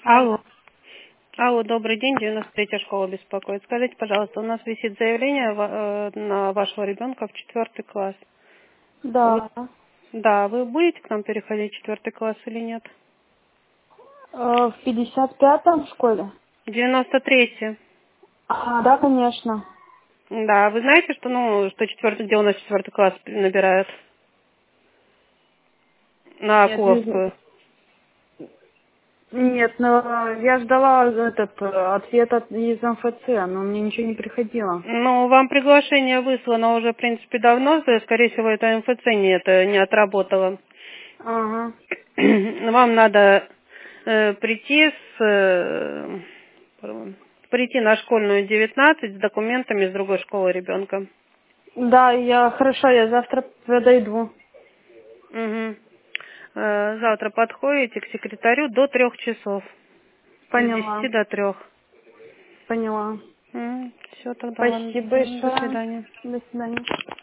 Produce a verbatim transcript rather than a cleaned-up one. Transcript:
Алло. Алло, добрый день, девяносто третья школа беспокоит. Скажите, пожалуйста, у нас висит заявление ва- э, на вашего ребенка в четвертый класс. Вот. Да. Да, вы будете к нам переходить в четвертый класс или нет? Э, В пятьдесят пятом школе? девяносто третья. А, да, конечно. Да, вы знаете, что, ну, что четвертый, где у нас четвертый класс набирают? На Нет, не знаю. Акуловскую. Нет, но я ждала этот э, ответ от из эм эф це, но мне ничего не приходило. Ну, вам приглашение выслано уже, в принципе, давно, да, скорее всего, это эм эф це не, это не отработало. Ага. Вам надо э, прийти с э, пардон, прийти на школьную девятнадцать с документами с другой школы ребенка. Да, я хорошо, я завтра подойду. Угу. Э, завтра подходите к секретарю до трех часов. С Поняла. десяти до трех. Поняла. Все, тогда ладно. Спасибо М, До большое. свидания. До свидания.